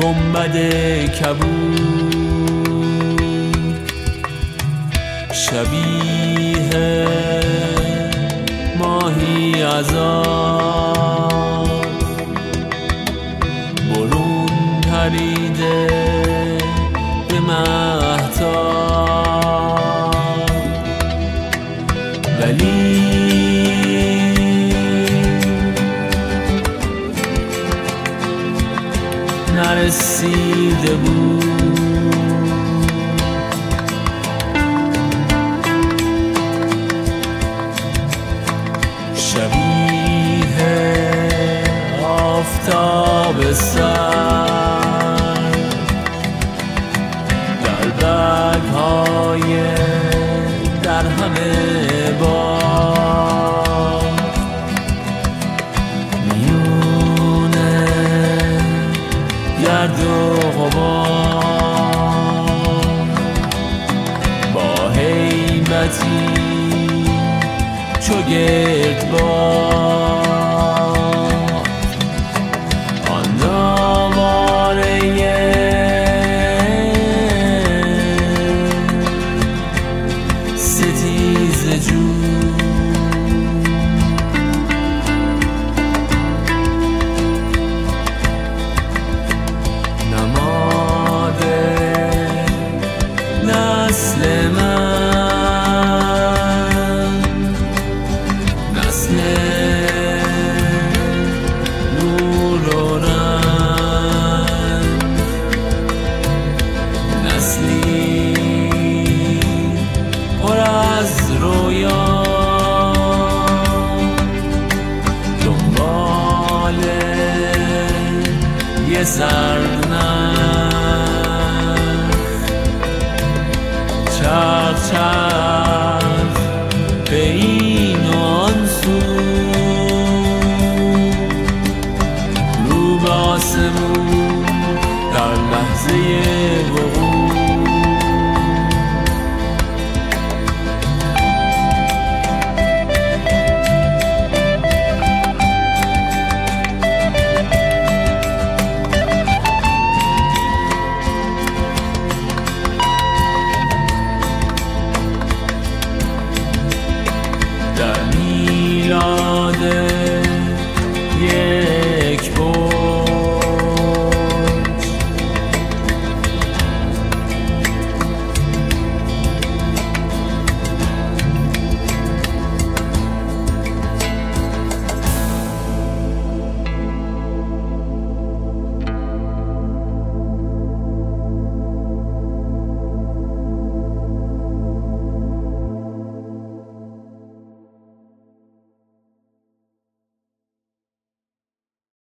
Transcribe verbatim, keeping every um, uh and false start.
گنبد کبود، شبیه ماهی عذاب برون پریده به مهتاب، ولی نرسیده بود. شبیه آفتاب سر در برگ‌های در همه بار، میونه گرد و غبار با هیبتی چو گردباد، آن ناواره ستیزه جو نسل من، نسل نور و رنگ، نسلی پر از رویا دنبال یه سرنخ، چرخ چرخ